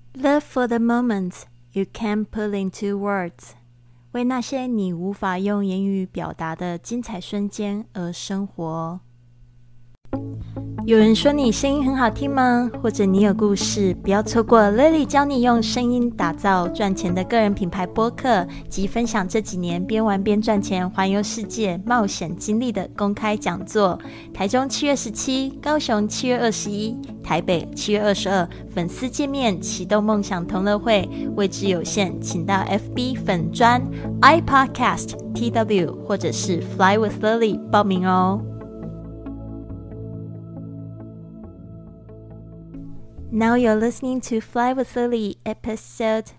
Live for the moment you can't put into words. 为那些你无法用言语表达的精彩瞬间而生活。有人说你声音很好听吗？或者你有故事，不要错过 Lily 教你用声音打造赚钱的个人品牌播客及分享这几年边玩边赚钱环游世界冒险经历的公开讲座。台中7月17，高雄7月21，台北7月22，粉丝见面启动梦想同乐会，位置有限，请到 FB 粉专 iPodcast TW 或者是 Fly with Lily 报名哦。Now you're listening to Fly with Lily, episode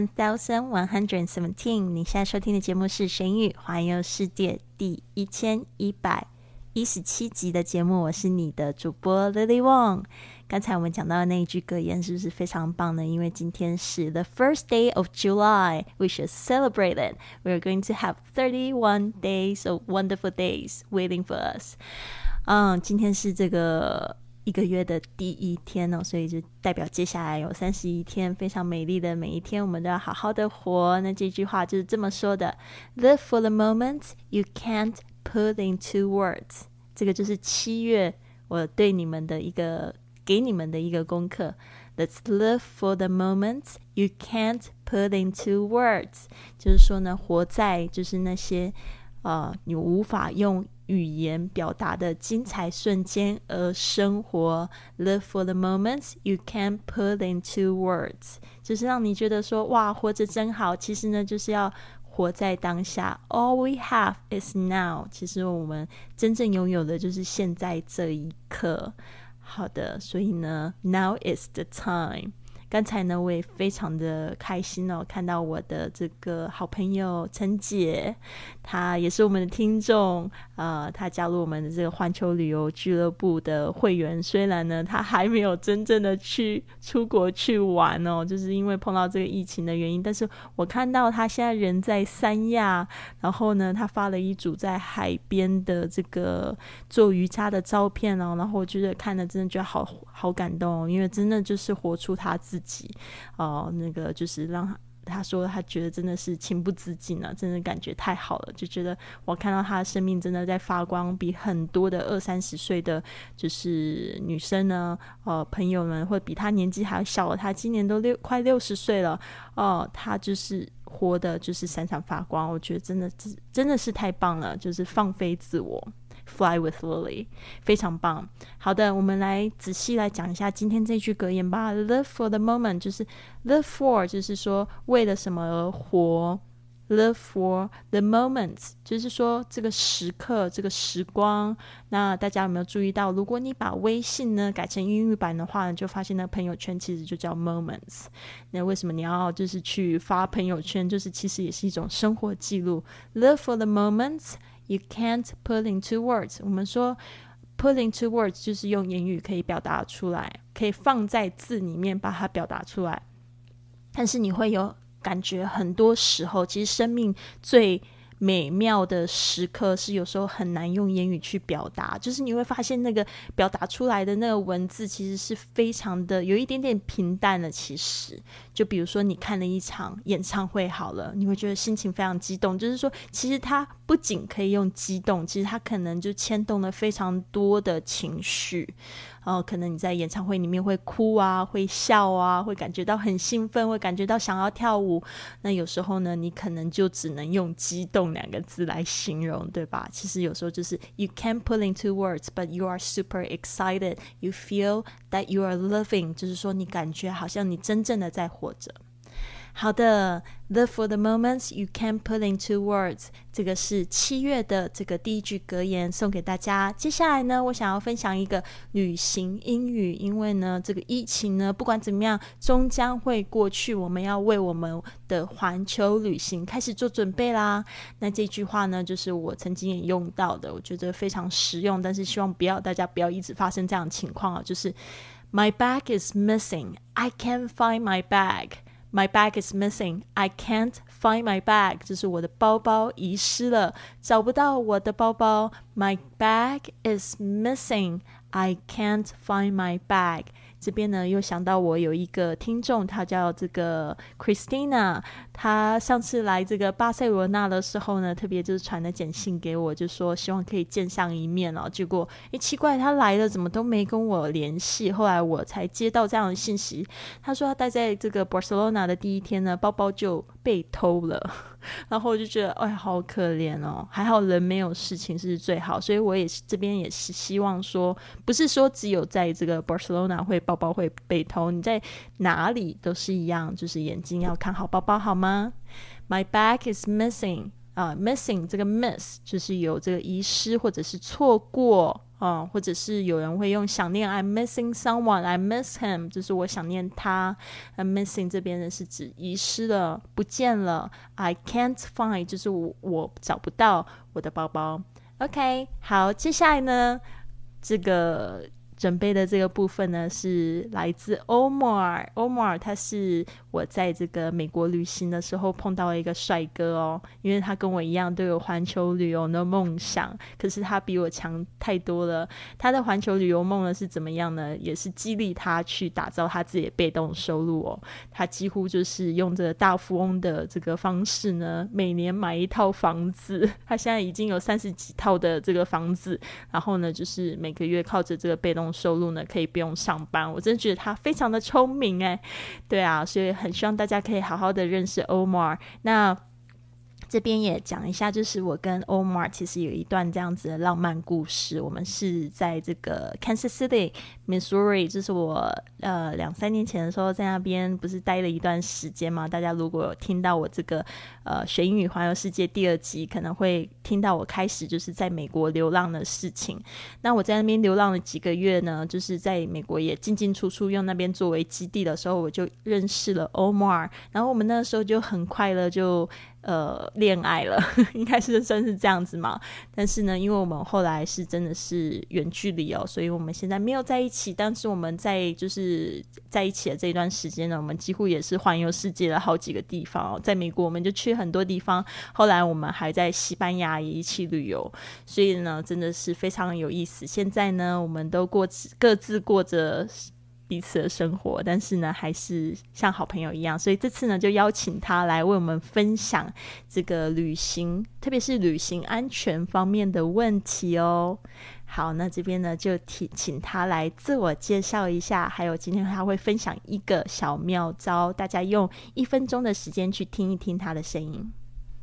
1117. 你现在收听的节目是神语环游世界第1117集的节目，我是你的主播 Lily Wong。刚才我们讲到的那一句格言是不是非常棒呢？因为今天是 the first day of July, we should celebrate it. We're going to have 31 days of wonderful days waiting for us. 今天是这个一个月的第一天哦，所以就代表接下来有31天非常美丽的每一天，我们都要好好的活。那这句话就是这么说的 Live for the moment you can't put into words。 这个就是7月我对你们的给你们的一个功课。 Let's live for the moment you can't put into words， 就是说呢，活在就是那些你无法用语言表达的精彩瞬间而生活。 Live for the moments you can't put into words， 就是让你觉得说哇，活着真好。其实呢，就是要活在当下。 All we have is now， 其实我们真正拥有的就是现在这一刻。好的，所以呢 Now is the time。刚才呢，我也非常的开心哦，看到我的这个好朋友陈姐，她也是我们的听众，她加入我们的这个环球旅游俱乐部的会员。虽然呢，她还没有真正的出国去玩哦，就是因为碰到这个疫情的原因。但是我看到她现在人在三亚，然后呢，她发了一组在海边的这个做瑜伽的照片哦，然后我觉得看了真的觉得好感动哦，因为真的就是活出她自己。那个就是让他说他觉得真的是情不自禁啊，真的感觉太好了，就觉得我看到他的生命真的在发光，比很多的20-30岁的就是女生呢朋友们会比他年纪还小，他今年都快60岁了他就是活的就是闪闪发光。我觉得真的是太棒了，就是放飞自我Fly with Lily， 非常棒。好的，我们来仔细来讲一下今天这句格言吧。 Live for the moment， 就是 live for 就是说为了什么而活， Live for the moment 就是说这个时刻这个时光。那大家有没有注意到，如果你把微信呢改成英语版的话呢，就发现那朋友圈其实就叫 moments。 那为什么你要就是去发朋友圈，就是其实也是一种生活记录。 Live for the moments you can't put into words， 我们说 put into words 就是用言语可以表达出来，可以放在字里面把它表达出来。但是你会有感觉，很多时候其实生命最美妙的时刻是有时候很难用言语去表达，就是你会发现那个表达出来的那个文字其实是非常的有一点点平淡了。其实就比如说你看了一场演唱会好了，你会觉得心情非常激动，就是说其实它不仅可以用激动，其实它可能就牵动了非常多的情绪。可能你在演唱会里面会哭啊，会笑啊，会感觉到很兴奋，会感觉到想要跳舞。那有时候呢，你可能就只能用激动2个字来形容，对吧？其实有时候就是 you can't put into words but you are super excited, you feel that you are living， 就是说你感觉好像你真正的在活着。好的， Live for the moments you can't put into words， 这个是7月的这个第一句格言，送给大家。接下来呢，我想要分享一个旅行英语，因为呢这个疫情呢不管怎么样终将会过去，我们要为我们的环球旅行开始做准备啦。那这句话呢就是我曾经也用到的，我觉得非常实用，但是希望大家不要一直发生这样的情况就是 My bag is missing, I can't find my bag。My bag is missing. I can't find my bag. 就是我的包包遗失了，找不到我的包包。My bag is missing. I can't find my bag. 这边呢又想到我有一个听众，他叫这个 Christina， 他上次来这个巴塞罗那的时候呢，特别就是传了简讯给我，就说希望可以见上一面哦。结果奇怪，他来了怎么都没跟我联系，后来我才接到这样的信息，他说他待在这个 Barcelona 的第一天呢，包包就被偷了。然后我就觉得哎，好可怜哦，还好人没有事情是最好，所以我也是这边也是希望说，不是说只有在这个 Barcelona 包包会被偷，你在哪里都是一样，就是眼睛要看好包包好吗？ My bag is missing，missing 这个 miss 就是有这个遗失或者是错过，或者是有人会用想念 I'm missing someone, I miss him， 就是我想念他。I'm missing 这边的是指遗失了，不见了。I can't find 就是我找不到我的包包。 OK， 好，接下来呢这个准备的这个部分呢是来自 Omar， 他是我在这个美国旅行的时候碰到一个帅哥哦，因为他跟我一样都有环球旅游的梦想，可是他比我强太多了。他的环球旅游梦呢是怎么样呢？也是激励他去打造他自己的被动收入哦。他几乎就是用这个大富翁的这个方式呢，每年买一套房子，他现在已经有30几套的这个房子，然后呢就是每个月靠着这个被动收入呢可以不用上班。我真的觉得他非常的聪明耶。对啊，所以很希望大家可以好好的认识 Omar。 那这边也讲一下，就是我跟 Omar 其实有一段这样子的浪漫故事。我们是在这个 Kansas City Missouri， 就是我2-3年前的时候在那边不是待了一段时间嘛。大家如果有听到我这个学英语环游世界第2集，可能会听到我开始就是在美国流浪的事情。那我在那边流浪了几个月呢，就是在美国也进进出出用那边作为基地的时候，我就认识了 Omar， 然后我们那时候就很快乐就恋爱了应该是算是这样子嘛。但是呢因为我们后来是真的是远距离哦，所以我们现在没有在一起，但是我们就是在一起的这一段时间呢，我们几乎也是环游世界了好几个地方哦。在美国我们就去很多地方，后来我们还在西班牙也一起旅游，所以呢真的是非常有意思。现在呢我们都各自过着彼此的生活，但是呢还是像好朋友一样。所以这次呢就邀请他来为我们分享这个旅行，特别是旅行安全方面的问题哦。好，那这边呢就请他来自我介绍一下，还有今天他会分享一个小妙招，大家用1分钟的时间去听一听他的声音。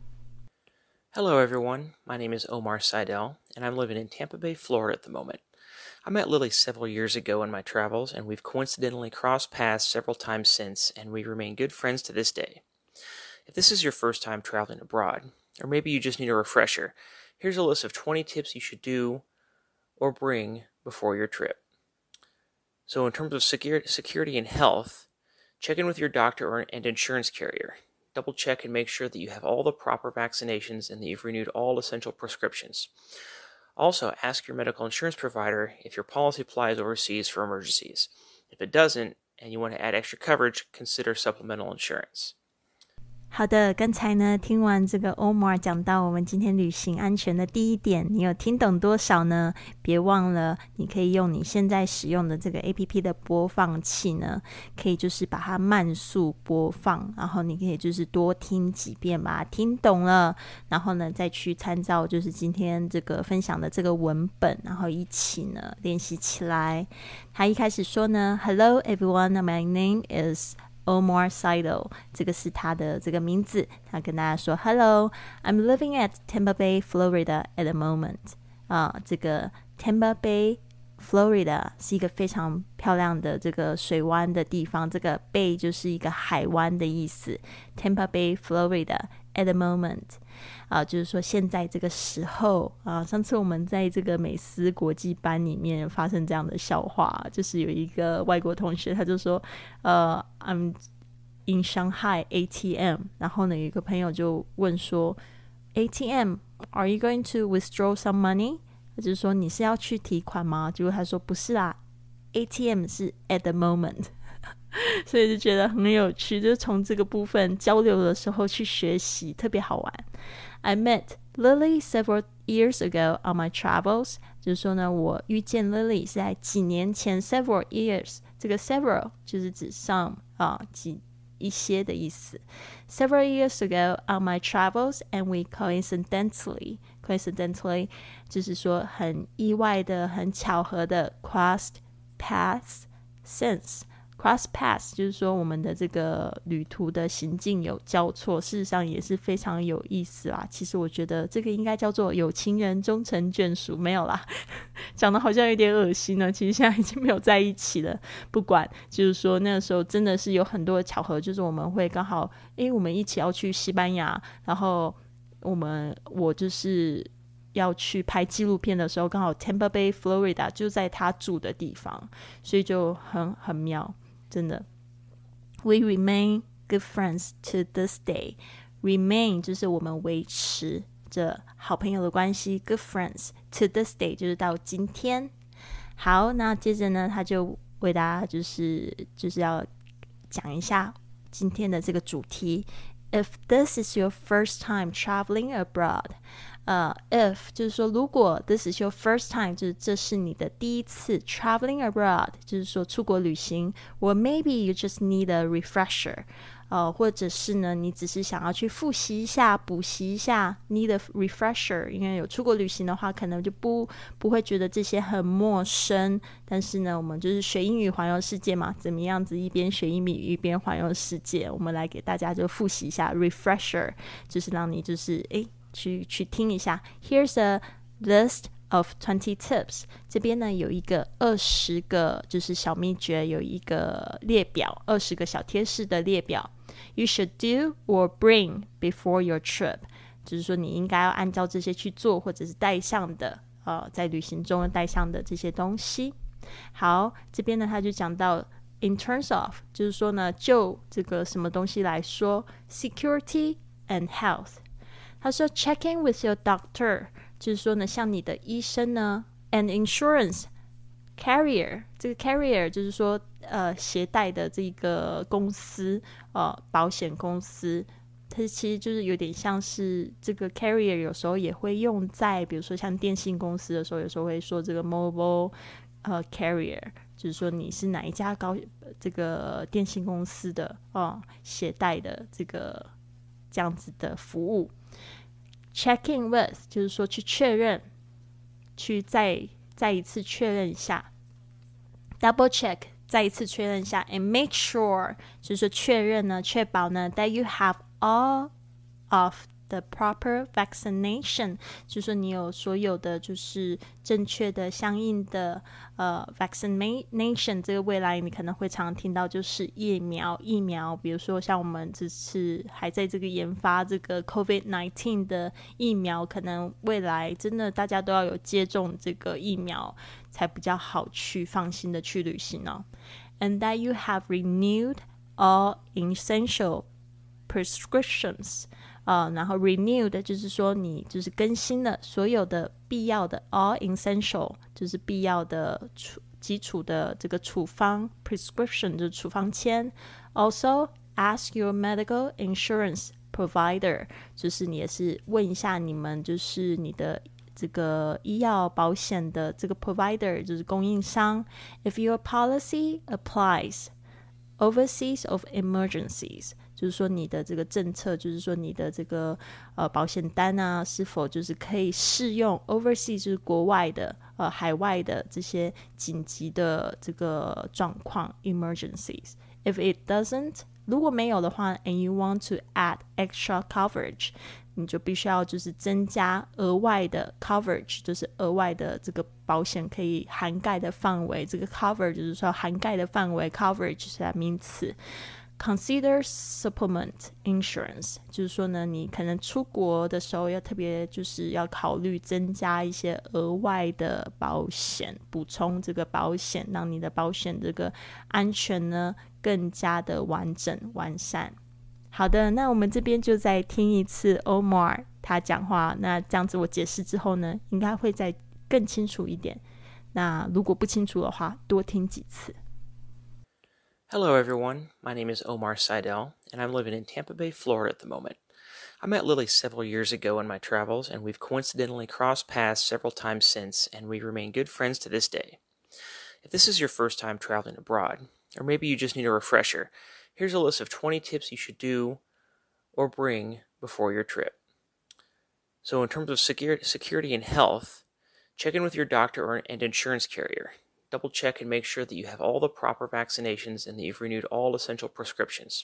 Hello everyone, my name is Omar Seidel, and I'm living in Tampa Bay, Florida at the moment. I met Lily several years ago in my travels, and we've coincidentally crossed paths several times since, and we remain good friends to this day. If this is your first time traveling abroad, or maybe you just need a refresher, here's a list of 20 tips you should do or bring before your trip. So in terms of security and health, check in with your doctor and insurance carrier. Double check and make sure that you have all the proper vaccinations and that you've renewed all essential prescriptions. Also, ask your medical insurance provider if your policy applies overseas for emergencies. If it doesn't, and you want to add extra coverage, consider supplemental insurance. 好的，刚才呢听完这个 Omar 讲到我们今天旅行安全的第1点，你有听懂多少呢？别忘了你可以用你现在使用的这个 APP 的播放器呢，可以就是把它慢速播放，然后你可以就是多听几遍把它听懂了，然后呢再去参照就是今天这个分享的这个文本，然后一起呢练习起来。他一开始说呢 Hello everyone, my name is Omar Seidel， 这个是他的这个名字。他跟大家说 Hello, I'm living at Tampa Bay, Florida at the moment。 这个 Tampa Bay Florida 是一个非常漂亮的这个水湾的地方，这个 Bay 就是一个海湾的意思。 Tampa Bay Florida at the moment，就是说现在这个时候上次我们在这个美思国际班里面发生这样的笑话，就是有一个外国同学他就说I'm in Shanghai ATM， 然后呢有一个朋友就问说 ATM are you going to withdraw some money， 他就说你是要去提款吗？结果他说不是啦， ATM 是 at the moment 所以就觉得很有趣，就是从这个部分交流的时候去学习，特别好玩。I met Lily several years ago on my travels， 就是说呢我遇见 Lily 是在几年前 several years 这个 several 就是指some 一些的意思。Several years ago on my travels and we coincidentally 就是说很意外的很巧合的 crossed paths since。Cross paths 就是说我们的这个旅途的行径有交错，事实上也是非常有意思啦。其实我觉得这个应该叫做有情人终成眷属，没有啦，讲的好像有点恶心呢。其实现在已经没有在一起了，不管，就是说那个时候真的是有很多的巧合，就是我们会刚好，我们一起要去西班牙，然后我就是要去拍纪录片的时候，刚好 Tampa Bay Florida 就在他住的地方，所以就很妙。真的 We remain good friends to this day. Remain 就是我们维持着好朋友的关系， good friends to this day 就是到今天。好，那接着呢他就为大家就是要讲一下今天的这个主题。 If this is your first time traveling abroad, if 就是说如果 this is your first time 就是这是你的第一次 traveling abroad 就是说出国旅行， or maybe you just need a refresher，或者是呢你只是想要去复习一下补习一下 need a refresher， 因为有出国旅行的话可能就不会觉得这些很陌生，但是呢我们就是学英语环游世界嘛，怎么样子一边学英语一边环游世界，我们来给大家就复习一下 refresher， 就是让你就是去听一下。 Here's a list of 20 tips， 这边呢有一个20个就是小秘诀，有一个列表，20个小贴士的列表。 You should do or bring before your trip， 就是说你应该要按照这些去做，或者是带上的在旅行中带上的这些东西。好，这边呢他就讲到 in terms of， 就是说呢就这个什么东西来说， security and health。他说 check in with your doctor， 就是说呢像你的医生呢 and insurance carrier， 这个 carrier 就是说携带的这个公司保险公司，它其实就是有点像是这个 carrier 有时候也会用在比如说像电信公司的时候，有时候会说这个 mobile carrier， 就是说你是哪一家这个电信公司的携带的这样子的服务。Check in with 就是说去确认，去再一次确认一下。Double check 再一次确认一下。 And make sure 就是说确认呢确保呢 that you have all of the proper vaccination， 就是说你有所有的就是正确的相应的vaccination， 这个未来你可能会常听到就是疫苗，比如说像我们这次还在这个研发这个 COVID-19 的疫苗，可能未来真的大家都要有接种这个疫苗才比较好去放心的去旅行哦。And that you have renewed all essential prescriptions，然后 renewed 就是说你就是更新了所有的必要的 all essential 就是必要的基础的这个处方， prescription 就是处方签。 Also ask your medical insurance provider， 就是你也是问一下你们就是你的这个医药保险的这个 provider 就是供应商。 If your policy applies overseas of emergencies， 就是说你的这个政策，就是说你的这个保险单啊是否就是可以适用 overseas 就是国外的海外的这些紧急的这个状况 emergencies。 If it doesn't， 如果没有的话 and you want to add extra coverage， 你就必须要就是增加额外的 coverage， 就是额外的这个保险可以涵盖的范围，这个 cover 就是说涵盖的范围， coverage 是名词。Consider supplement insurance， 就是说呢你可能出国的时候要特别就是要考虑增加一些额外的保险，补充这个保险，让你的保险这个安全呢更加的完整完善。好的，那我们这边就再听一次 Omar 他讲话，那这样子我解释之后呢应该会再更清楚一点，那如果不清楚的话多听几次。 Hello everyone, my name is Omar Seidel, and I'm living in Tampa Bay, Florida at the moment. I met Lily several years ago in my travels, and we've coincidentally crossed paths several times since, and we remain good friends to this day. If this is your first time traveling abroad, or maybe you just need a refresher, here's a list of 20 tips you should do or bring before your trip. So in terms of security and health, check in with your doctor and insurance carrier. Double check and make sure that you have all the proper vaccinations and that you've renewed all essential prescriptions.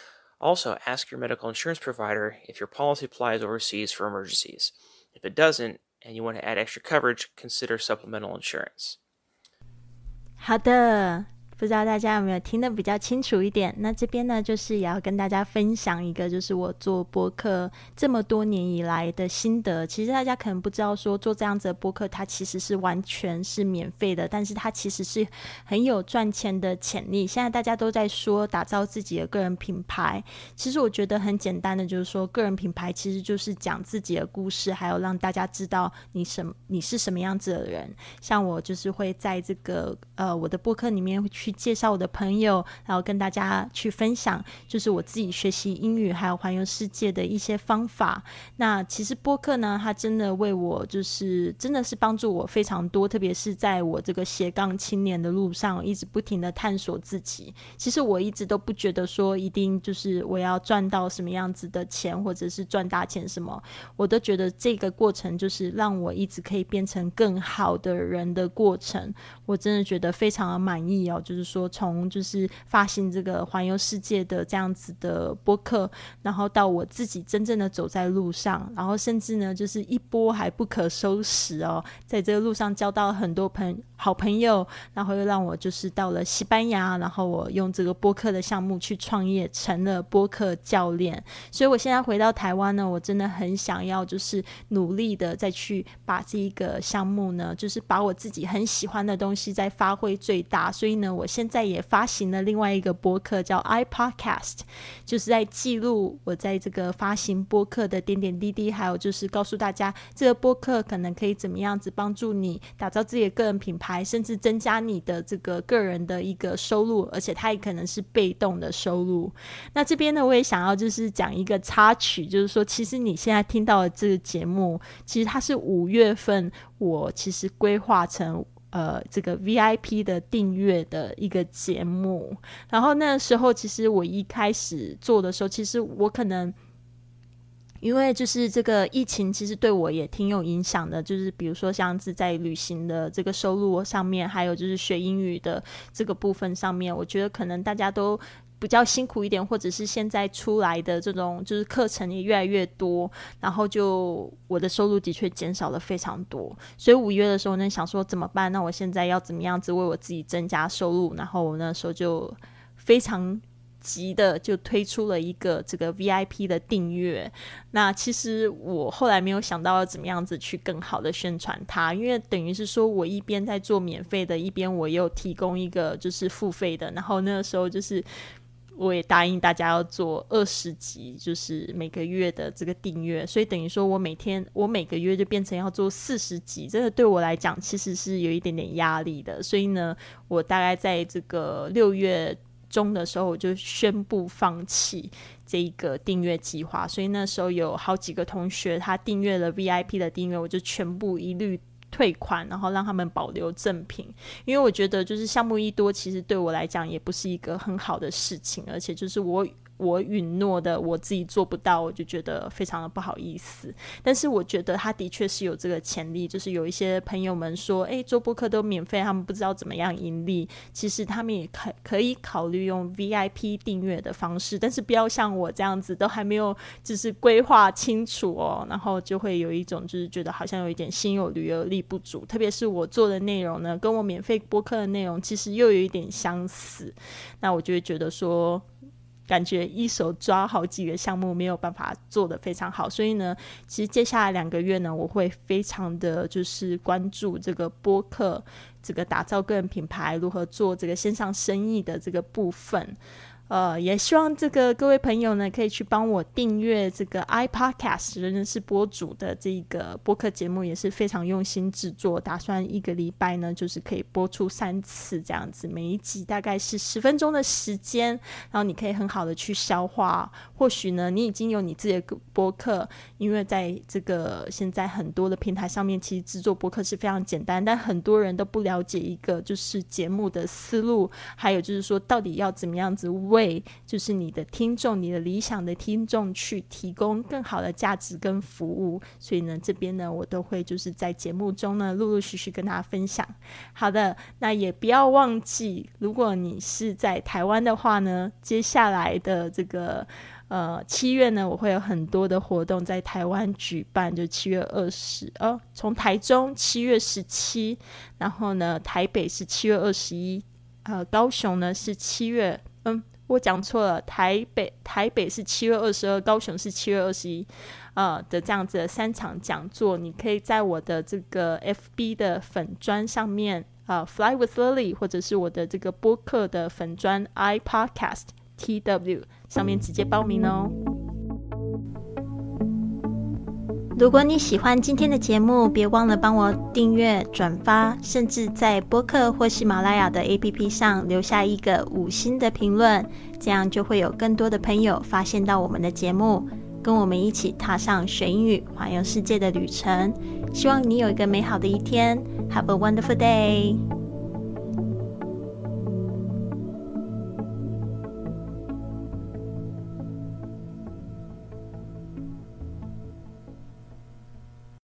Also, ask your medical insurance provider if your policy applies overseas for emergencies. If it doesn't, and you want to add extra coverage, consider supplemental insurance. 好的，不知道大家有没有听得比较清楚一点。那这边呢，就是也要跟大家分享一个，就是我做播客这么多年以来的心得。其实大家可能不知道说，做这样子的播客它其实是完全是免费的，但是它其实是很有赚钱的潜力。现在大家都在说打造自己的个人品牌，其实我觉得很简单的，就是说个人品牌其实就是讲自己的故事，还有让大家知道你是什么样子的人。像我就是会在这个我的播客里面去介绍我的朋友，然后跟大家去分享就是我自己学习英语还有环游世界的一些方法。那其实播客呢，它真的为我就是真的是帮助我非常多，特别是在我这个斜杠青年的路上，一直不停的探索自己。其实我一直都不觉得说一定就是我要赚到什么样子的钱，或者是赚大钱什么，我都觉得这个过程就是让我一直可以变成更好的人的过程。我真的觉得非常的满意哦，就是说从就是发行这个环游世界的这样子的播客，然后到我自己真正的走在路上，然后甚至呢就是一波还不可收拾哦，在这个路上交到很多好朋友，然后又让我就是到了西班牙，然后我用这个播客的项目去创业，成了播客教练。所以我现在回到台湾呢，我真的很想要就是努力的再去把这一个项目呢，就是把我自己很喜欢的东西再发挥最大。所以呢，我现在也发行了另外一个播客叫 iPodcast， 就是在记录我在这个发行播客的点点滴滴，还有就是告诉大家这个播客可能可以怎么样子帮助你打造自己的个人品牌，甚至增加你的这个个人的一个收入，而且它也可能是被动的收入。那这边呢，我也想要就是讲一个插曲，就是说其实你现在听到的这个节目，其实它是5月份我其实规划成这个 VIP 的订阅的一个节目。然后那时候其实我一开始做的时候，其实我可能因为就是这个疫情其实对我也挺有影响的，就是比如说像是在旅行的这个收入上面，还有就是学英语的这个部分上面，我觉得可能大家都比较辛苦一点，或者是现在出来的这种就是课程也越来越多，然后就我的收入的确减少了非常多。所以5月的时候呢，想说怎么办，那我现在要怎么样子为我自己增加收入，然后我那时候就非常急的就推出了一个这个 VIP 的订阅。那其实我后来没有想到要怎么样子去更好的宣传它，因为等于是说我一边在做免费的，一边我又提供一个就是付费的，然后那个时候就是我也答应大家要做20集，就是每个月的这个订阅，所以等于说我每个月就变成要做40集，这个对我来讲其实是有一点点压力的。所以呢，我大概在这个6月中的时候，我就宣布放弃这一个订阅计划。所以那时候有好几个同学他订阅了 VIP 的订阅，我就全部一律退款，然后让他们保留赠品。因为我觉得就是项目一多，其实对我来讲也不是一个很好的事情，而且就是我允诺的我自己做不到，我就觉得非常的不好意思。但是我觉得他的确是有这个潜力，就是有一些朋友们说做播客都免费，他们不知道怎么样盈利，其实他们也可以考虑用 VIP 订阅的方式，但是不要像我这样子都还没有就是规划清楚哦，然后就会有一种就是觉得好像有一点心有余而力不足。特别是我做的内容呢，跟我免费播客的内容其实又有一点相似，那我就会觉得说感觉一手抓好几个项目没有办法做得非常好。所以呢，其实接下来2个月呢，我会非常的就是关注这个播客，这个打造个人品牌，如何做这个线上生意的这个部分。 也希望这个各位朋友呢可以去帮我订阅这个 iPodcast 人人是播主的这个播客节目，也是非常用心制作，打算一个礼拜呢就是可以播出3次这样子，每一集大概是10分钟的时间，然后你可以很好的去消化。或许呢你已经有你自己的播客，因为在这个现在很多的平台上面其实制作播客是非常简单，但很多人都不了解一个就是节目的思路，还有就是说到底要怎么样子为就是你的听众，你的理想的听众去提供更好的价值跟服务。所以呢这边呢我都会就是在节目中呢陆陆续续跟大家分享。好的，那也不要忘记，如果你是在台湾的话呢，接下来的这个7月呢我会有很多的活动在台湾举办，就7月20从台中7月17，然后呢台北是7月21，高雄呢是7月我讲错了，台北是7月22，高雄是7月21的这样子的3场讲座，你可以在我的这个 FB 的粉专上面Fly with Lily， 或者是我的这个播客的粉专 iPodcast TW 上面直接报名哦。如果你喜欢今天的节目，别忘了帮我订阅、转发，甚至在播客或喜马拉雅的 APP 上留下一个5星的评论，这样就会有更多的朋友发现到我们的节目，跟我们一起踏上学英语环游世界的旅程。希望你有一个美好的一天。Have a wonderful day!